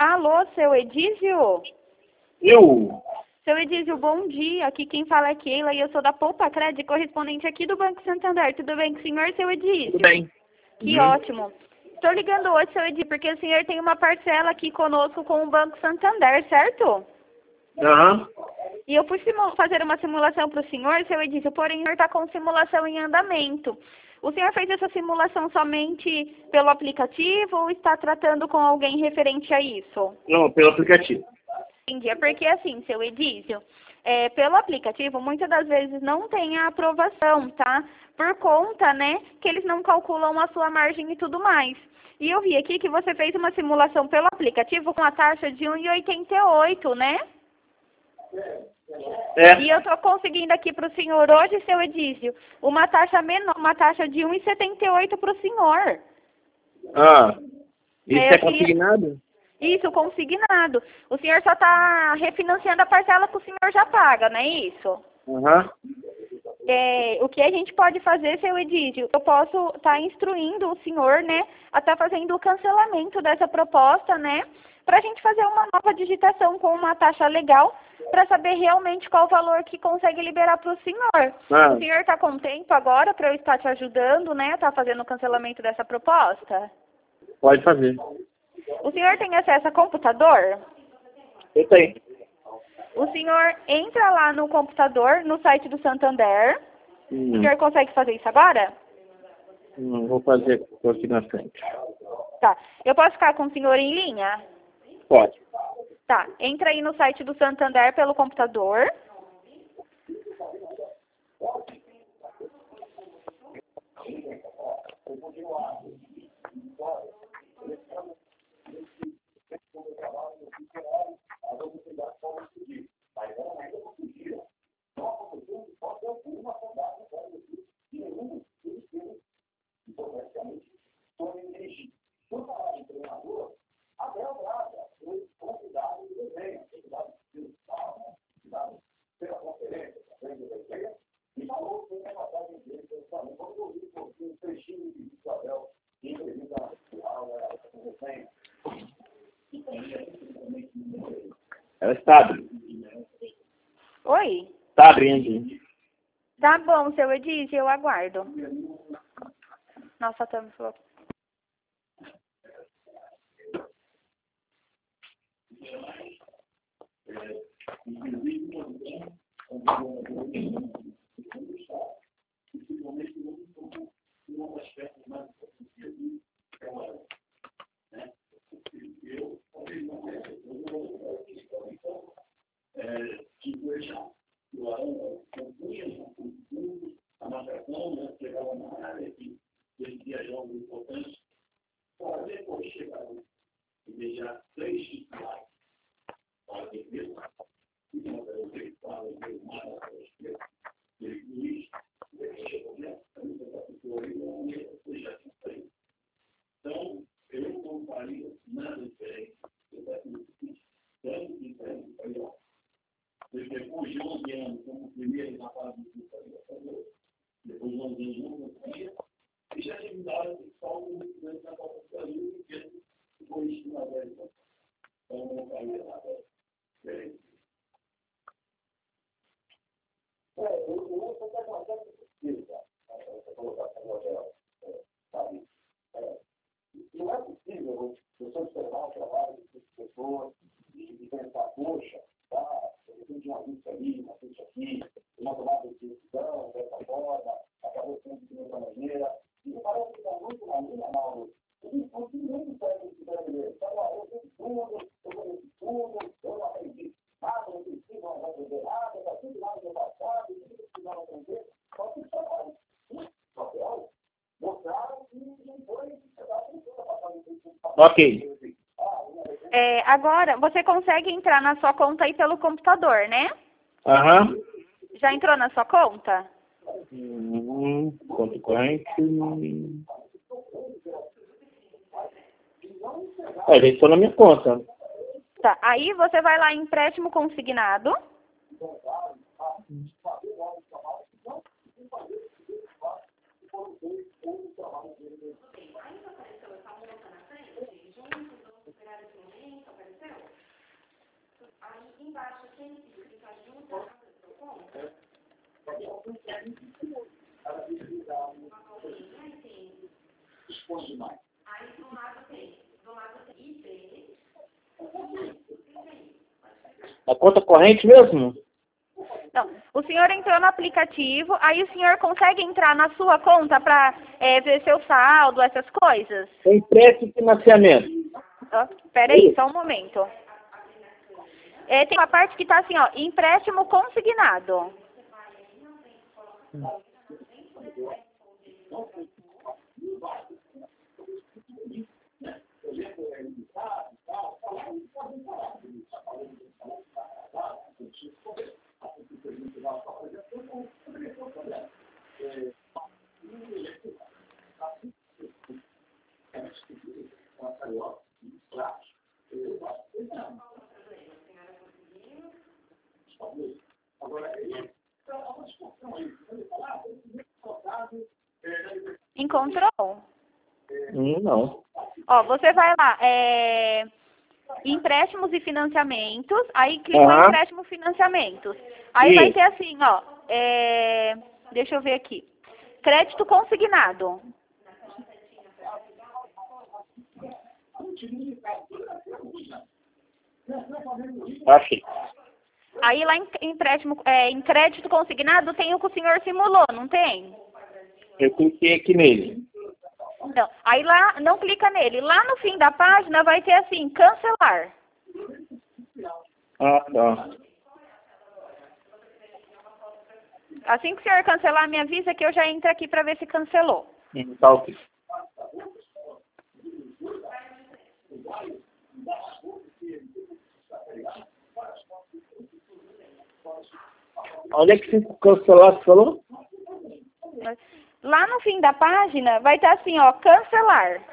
Alô, seu Edísio? Eu? Seu Edísio, bom dia. Aqui quem fala é Keila e eu sou da Poupa Cred, correspondente aqui do Banco Santander. Tudo bem com o senhor, seu Edísio? Tudo bem. Que ótimo. Estou ligando hoje, seu Edísio, porque o senhor tem uma parcela aqui conosco com o Banco Santander, certo? Aham. E eu fui fazer uma simulação para o senhor, seu Edísio, porém o senhor está com simulação em andamento. O senhor fez essa simulação somente pelo aplicativo ou está tratando com alguém referente a isso? Não, pelo aplicativo. Entendi. É porque assim, seu Edísio, pelo aplicativo, muitas das vezes não tem a aprovação, tá? Por conta, né, que eles não calculam a sua margem e tudo mais. E eu vi aqui que você fez uma simulação pelo aplicativo com a taxa de 1,88, né? E eu estou conseguindo aqui para o senhor hoje, seu Edísio, uma taxa menor, uma taxa de 1,78 para o senhor. Ah, isso é queria... consignado? Isso, consignado. O senhor só está refinanciando a parcela que o senhor já paga, não é isso? Aham. O que a gente pode fazer, seu Edísio? Eu posso estar instruindo o senhor, né, a estar fazendo o cancelamento dessa proposta, né, para a gente fazer uma nova digitação com uma taxa legal, para saber realmente qual o valor que consegue liberar para o senhor. O senhor está com tempo agora para eu estar te ajudando, né, estar fazendo o cancelamento dessa proposta? Pode fazer. O senhor tem acesso a computador? Eu tenho. O senhor entra lá no computador, no site do Santander. O senhor consegue fazer isso agora? Vou fazer aqui na frente. Tá. Eu posso ficar com o senhor em linha? Pode. Tá. Entra aí no site do Santander pelo computador. Ela está abrindo. Oi? Está abrindo. Tá bom, seu Edísio, eu aguardo. Nossa, tá me falou. Ok. Agora, você consegue entrar na sua conta aí pelo computador, né? Aham. Já entrou na sua conta? Conta corrente. Já estou na minha conta. Tá. Aí você vai lá em empréstimo consignado. A conta corrente mesmo? Não, o senhor entrou no aplicativo, aí o senhor consegue entrar na sua conta para ver seu saldo, essas coisas? Empréstimo e financiamento. Espera aí, só um momento. Tem uma parte que está assim, ó, empréstimo consignado. Encontrou? Não. Ó, você vai lá, empréstimos e financiamentos, aí clica em empréstimo e financiamentos. Aí vai ter assim, ó, deixa eu ver aqui, crédito consignado. Achei. Aí lá em crédito consignado tem o que o senhor simulou, não tem? Eu cliquei aqui nele. Não, aí lá, não clica nele. Lá no fim da página vai ter assim, cancelar. Ah, tá. Assim que o senhor cancelar, me avisa que eu já entro aqui para ver se cancelou. Tá ok. Onde é que fica o cancelar, você falou? Lá no fim da página vai estar assim, ó, cancelar.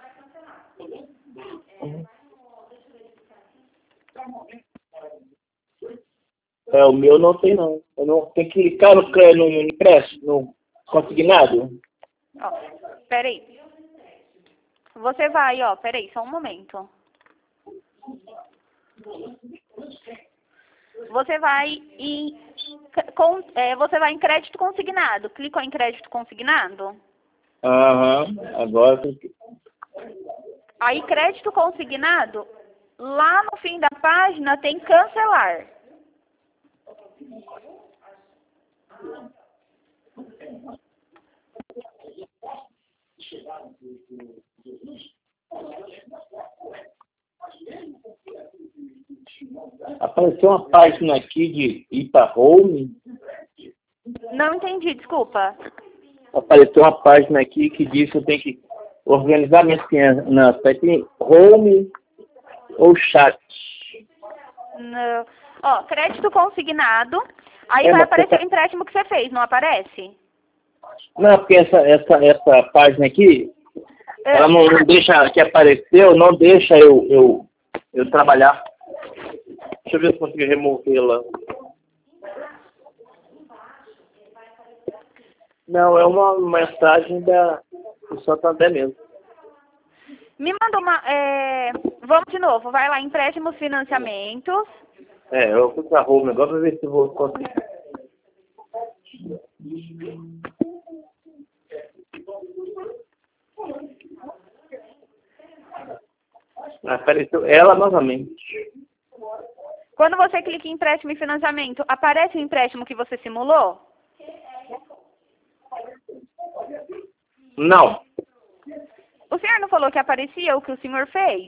O meu não tem não. Eu não tenho que clicar no empréstimo, no consignado. Ó, peraí. Você vai, ó, peraí, só um momento. Você vai você vai em crédito consignado. Clicou em crédito consignado? Aham, agora tem que... Aí, crédito consignado, lá no fim da página tem cancelar. Apareceu uma página aqui de ir para home. Não entendi, desculpa. Apareceu uma página aqui que diz que eu tenho que organizar minhas finanças na site home ou chat. Não. Ó, crédito consignado, aí vai aparecer o empréstimo que você fez, não aparece? Não, porque essa página aqui, ela não deixa, que apareceu, não deixa eu trabalhar. Deixa eu ver se eu consigo removê-la. Não, é uma mensagem do Santander mesmo. Me manda uma... Vamos de novo, vai lá, empréstimos, financiamentos. Eu fui pra home agora pra ver se eu vou conseguir. Apareceu ela novamente. Quando você clica em empréstimo e financiamento, aparece o empréstimo que você simulou? Não. O senhor não falou que aparecia o que o senhor fez?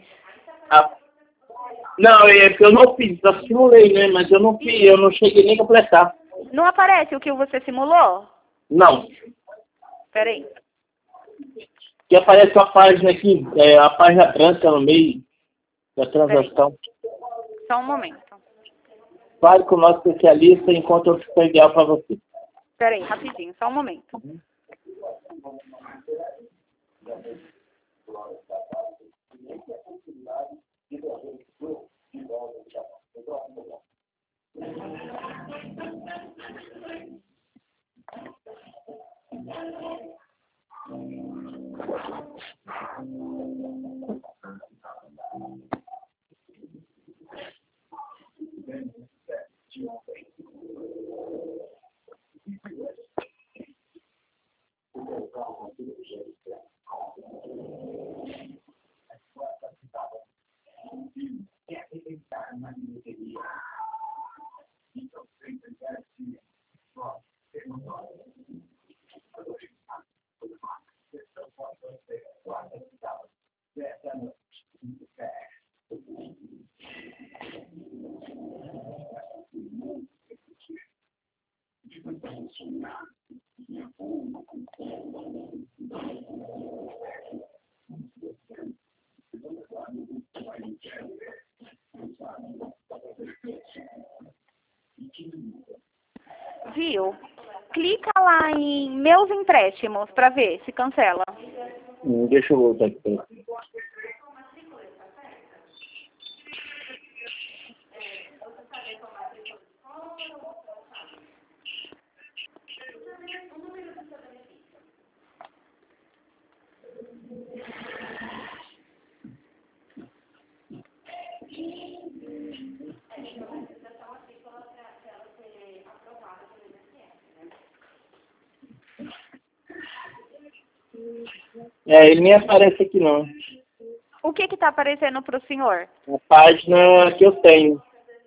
Não, eu não fiz, eu simulei, né? Mas eu não fiz, eu não cheguei nem a completar. Não aparece o que você simulou? Não. Peraí. Que aparece uma página aqui, a página branca no meio da transação. Só um momento. Fale com o nosso especialista enquanto eu fico ideal para você. Peraí, rapidinho, só um momento. Viu? Clica lá em meus empréstimos para ver se cancela. Deixa eu voltar aqui. Ele nem aparece aqui não. O que está aparecendo para o senhor? A página que eu tenho.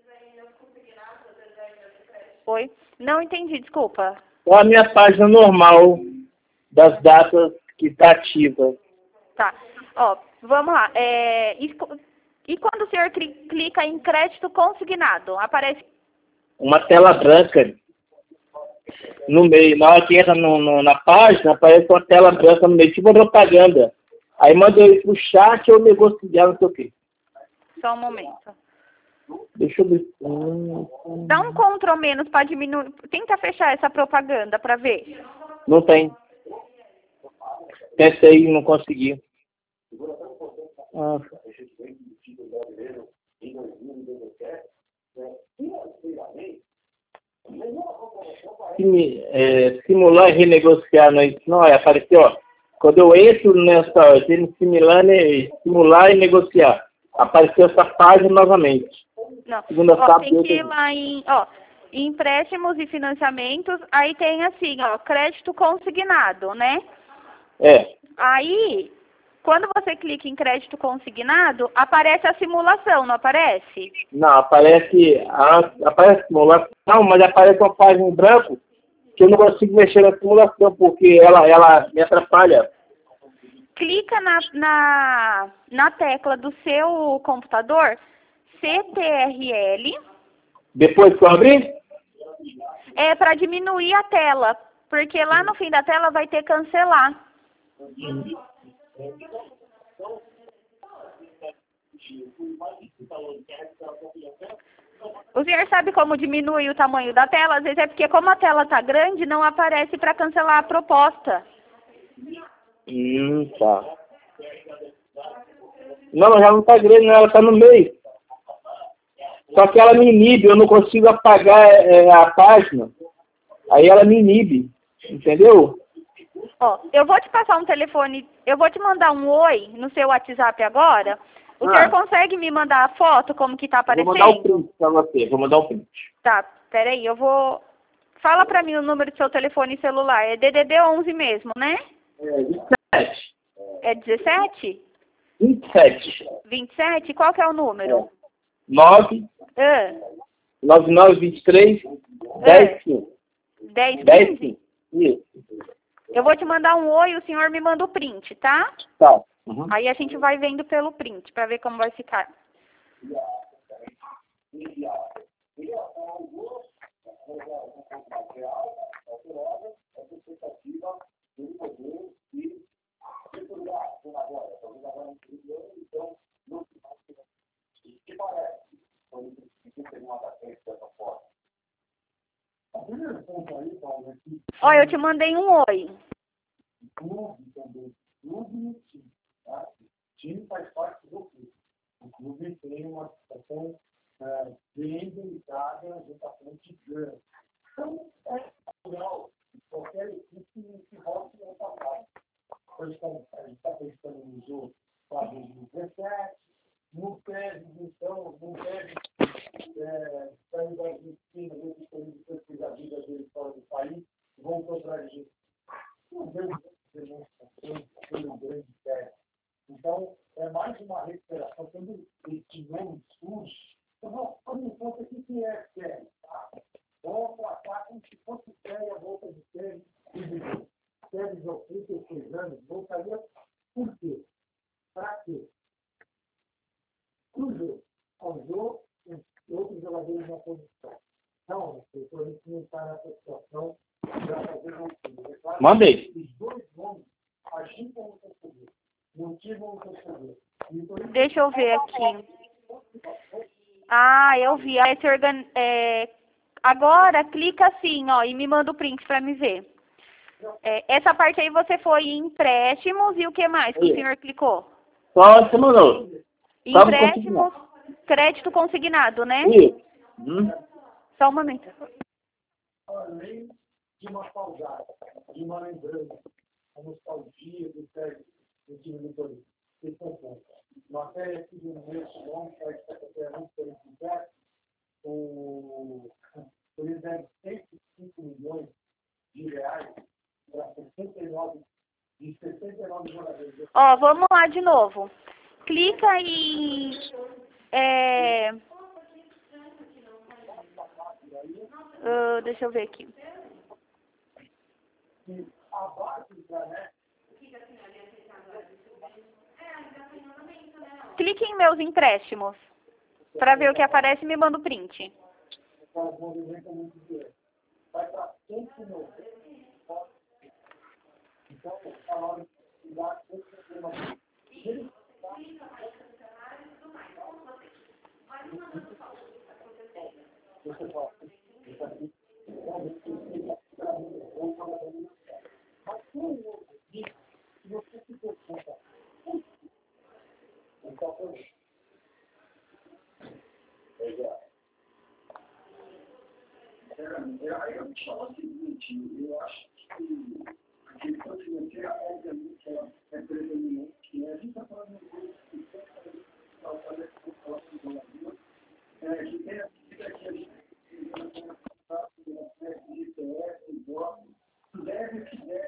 Oi? Não entendi, desculpa. Ou a minha página normal das datas que está ativa. Tá. Ó, vamos lá. E quando o senhor clica em crédito consignado, aparece... Uma tela branca no meio. Na hora que entra na página, aparece uma tela branca no meio, tipo uma propaganda. Aí manda eu ir pro chat ou negociar, não sei o quê. Só um momento. Deixa eu ver. Dá um Ctrl menos para diminuir. Tenta fechar essa propaganda para ver. Não tem. Tentei e não consegui. Simular e renegociar, não é isso? Não, apareceu, ó. Quando eu entro nessa, simular e negociar, apareceu essa página novamente. Não. Segunda Tem que ir lá em empréstimos e financiamentos, aí tem assim, ó, crédito consignado, né? Aí, quando você clica em crédito consignado, aparece a simulação, não aparece? Não, aparece a simulação, mas aparece uma página em branco que eu não consigo mexer na simulação, porque ela me atrapalha. Clica na tecla do seu computador, CTRL. Depois que eu abrir? É para diminuir a tela, porque lá no fim da tela vai ter cancelar. O senhor sabe como diminuir o tamanho da tela? Às vezes é porque como a tela está grande, não aparece para cancelar a proposta. Tá. Não, já não está grande, não, ela está no meio. Só que ela me inibe, eu não consigo apagar a página. Aí ela me inibe, entendeu? Ó, eu vou te passar um telefone, eu vou te mandar um oi no seu WhatsApp agora. O senhor consegue me mandar a foto, como que tá aparecendo? Vou mandar um print pra você, vou mandar um print. Tá, peraí, eu vou... Fala pra mim o número do seu telefone celular, é DDD 11 mesmo, né? 27. É 17? 27. 27? Qual que é o número? 9, 9923, 10, 15. 10, 10, 15? 15. Isso. Eu vou te mandar um oi, o senhor me manda o print, tá? Tá. Uhum. Aí a gente vai vendo pelo print, pra ver como vai ficar. Ó, eu te mandei um oi. Time faz parte do clube. O clube tem uma situação bem delicada junto à frente grande. Então, é natural que qualquer equipe se volte nessa fase. Hoje a gente está pensando no jogo para 2017, no PES, então, no PES, saiu da Argentina, fez a vida dele fora do país, voltou para a Argentina. Não vejo demonstração pelo grande PES. Então, é mais uma recuperação. Quando esse nome surge, eu vou pôr em conta o que é série, tá? Vou tratar como se fosse série, a volta de série, séries aos 36 anos, voltaria por quê? Para quê? Para o jogo. Ao jogo, outros jogadores na posição. Então, eu estou representar essa situação para fazer um estudo. Mandei. Os dois nomes agitam no conselheiro, motivam o conselheiro. Deixa eu ver aqui. Ah, eu vi. Agora, clica assim, ó, e me manda o print para me ver. Essa parte aí você foi em empréstimos e o que mais que o senhor clicou? Só você mandou. Empréstimos, crédito consignado, né? Isso. Só um momento. Além de uma saudade, de uma lembrança, a nostalgia do técnico do time do Corinthians. Esse é o ponto. Matéria aqui do meu nome, que está muito verificado, o Corinthians deve 105 milhões de reais para 69 jogadores. Ó, vamos lá de novo. Clica em... deixa eu ver aqui. Clique em meus empréstimos. Para ver o que aparece, me manda o print. O seguinte, eu acho que a questão financeira, obviamente, é predominante. A gente está falando de que tem a gente tem a vida que a gente deve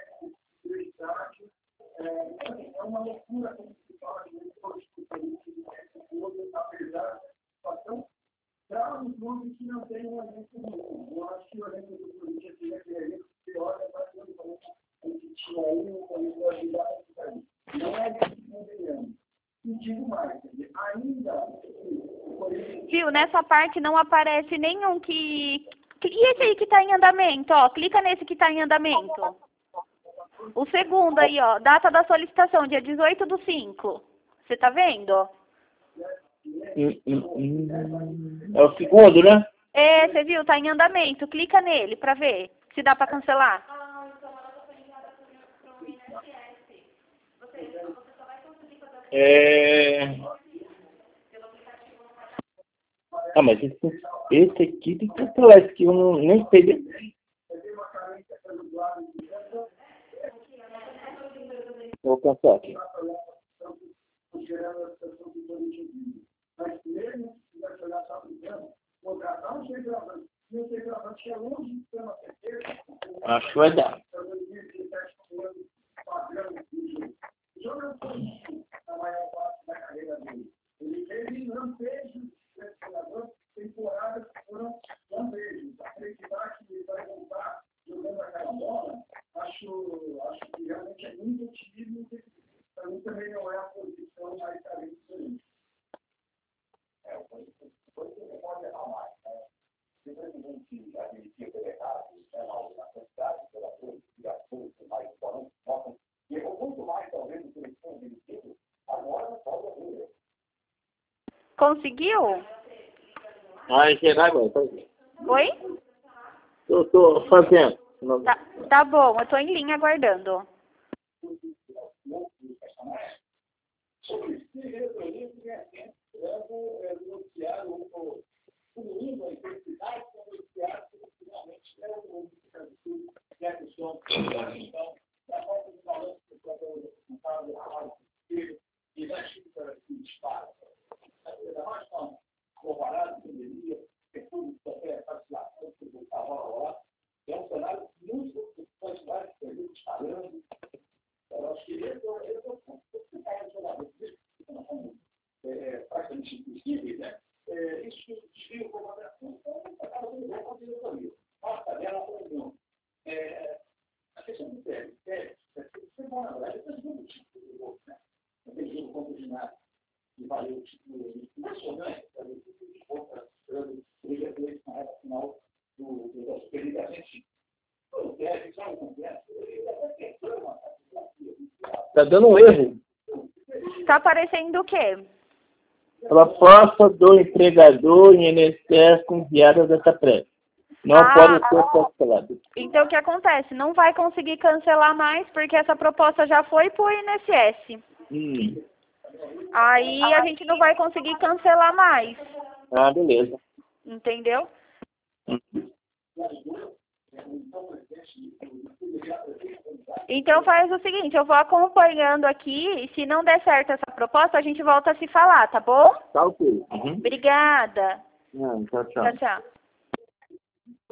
é uma loucura como se fala de apesar da situação para os clubes que não têm um elenco bom. Eu acho que o elenco do Corinthians seria aquele elenco que olha para o que tinha aí, o Corinthians ajudar a ficar aí. Não é isso que nós ganhamos. E digo mais, ainda o Corinthians... Viu, nessa parte não aparece nenhum que... E esse aí que está em andamento, ó, clica nesse que está em andamento. O segundo aí, ó, data da solicitação, dia 18/5. Você tá vendo? É o segundo, né? Você viu? Tá em andamento. Clica nele pra ver se dá pra cancelar. Ah, mas esse aqui tem que cancelar. Esse aqui eu nem sei. Vou cancelar aqui. Mas mesmo se vai jogar só brincando, contratar um centroavante, e um centroavante que é longe de ser uma certeza, Acho que vai dar. Jogador na maior parte da carreira dele. Ele teve lampejos de treinador, temporadas que foram lampejos. Acreditar que ele vai voltar jogando aquela bola, acho que realmente é muito otimismo. Para mim também não é a posição mais carente do Corinthians. O Corinthians pode errar mais, né? Simplesmente a dirigir pelo errado, na quantidade de jogadores, de atores, mais importantes, errou muito mais, talvez, do que eles tinham dirigido, agora não pode haver. Conseguiu? Vai chegar agora. Oi? Tô fazendo. Tá bom, eu tô em linha aguardando. Sobre se resolver, denunciar o nível, a intensidade do denunciar, finalmente é o que é a questão. Então, a falta de balanço do próprio resultado e da xícara que dispara. Ainda mais comparado com a pandemia, que tudo qualquer participação que o cavalo lá, é um cenário muito quantidade de pessoas disparando. Eu acho que ele é praticamente impossível, né? Isso desvia o comandante, acaba sendo bom para a diretoria. A tabela não. A questão do Pérez, é bom, na verdade, é um título do jogo, né? Aquele jogo contra o ginásio, que valeu o título impressionante, valeu o título de conta, ele é dois na reta final Tá dando um erro. Tá aparecendo o quê? Proposta do empregador em INSS enviada dessa pressa. Não pode ser cancelada. Então, o que acontece? Não vai conseguir cancelar mais, porque essa proposta já foi para o INSS. Aí a gente não vai conseguir cancelar mais. Ah, beleza. Entendeu? Então faz o seguinte, eu vou acompanhando aqui, e se não der certo essa proposta, a gente volta a se falar, tá bom? Tá ok. Obrigada. Tchau, tchau. Tchau, tchau.